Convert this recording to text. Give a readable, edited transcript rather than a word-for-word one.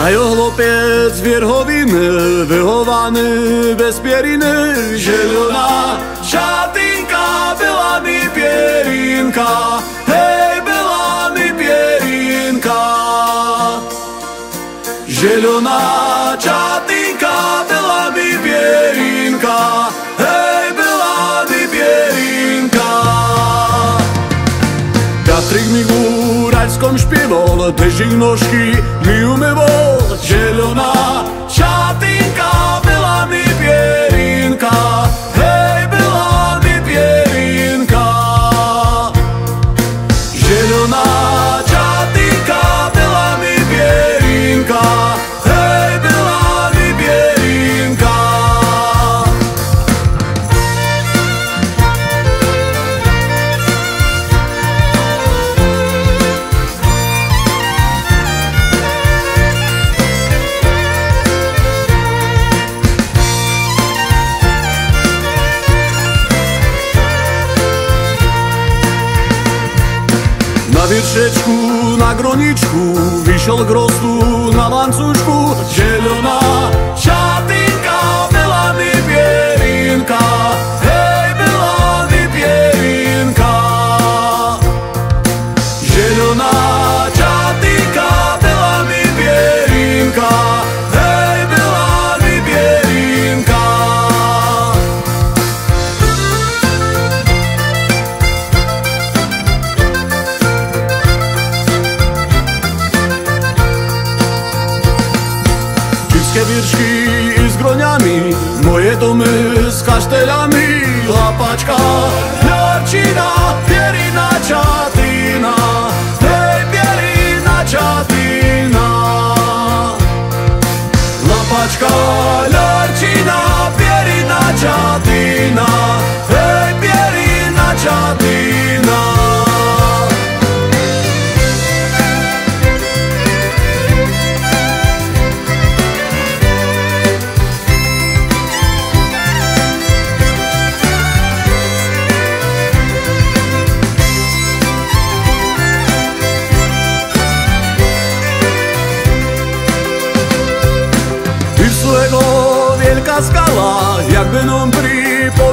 Majo chłopiec wierchowiny, wychowany bez pieriny. Zielona szatynka, była mi pierinka, hej, była mi pierinka. Zielona szatynka, była mi pierinka, hej, była mi pierinka. Wiatryk mi góralską śpiewał, deszczyk nóżki mi umywał. Zielona szatynka, była mi pierinka, hej, była mi pierinka. Zielona szatynka, była mi pierinka, hej, była mi pierinka. Na wierzeczku, na groniczku wisiał grostu na łańcuszku. Zielona szatynka, była mi pierinka, hej, była mi pierinka. Zielona szatynka, była mi pierinka, hej, była mi pierinka. Wierzki z groniami, moje domy z kasztelami. Łapaczka, jarcina, pierina, czatina, hej, pierina, czatina. Łapaczka, jarcina, pierina, czatina, hej, pierina, czatina. Wielka skala, jakby nam